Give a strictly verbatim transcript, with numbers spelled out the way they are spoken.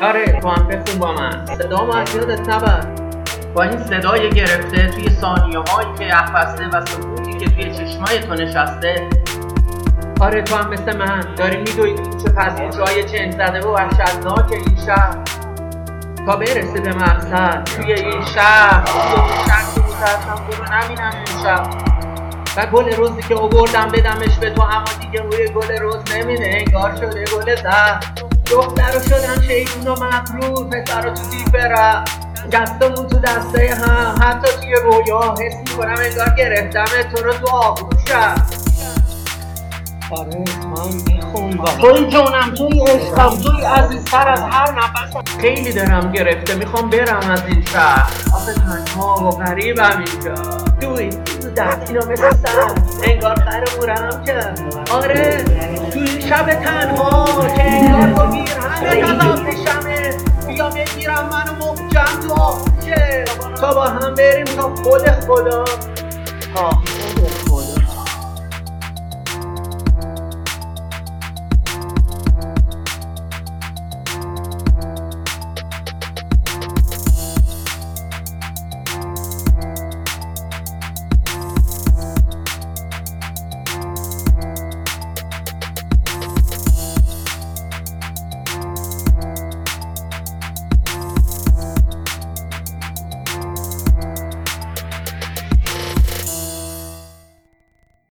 آره تو هم بخون با من. صدا ما از یادت نبر. با این صدای گرفته توی ثانیه هایی که یخ بسته و سکوتی که توی چشمای تو نشسته. آره تو هم مثل من داری میدوی چه پس جای چند زده و وحشتناک این شهر تا برسه به مقصد. توی این شهر توی این شهر که میترسم تو رو نبینم این شهر. و گل روزی که آوردم بدمش به تو، اما دیگه روی گل روز نمیده، انگار شده گل زهر. دختر رو شدن شیطون و مغرور، پسر رو تو دیپ برم دستمون تو دسته هم، حتی توی رویا حس میکنم انگار گرفتم تو رو تو آغوشم. آره من میخون با توی جونم، توی عشقم، توی عزیزتر از هر نفسم. خیلی دارم گرفته، میخوام برم از این شهر. آخه تنها و غریبم اینجا توی دستینا مثل سر، انگار خر مورم که آره توی شب تنها که انگار تو میرهنت از آتشمه. بیا بگیرم منو محکم تو آغوشه تا با هم بریم تا خود خدا.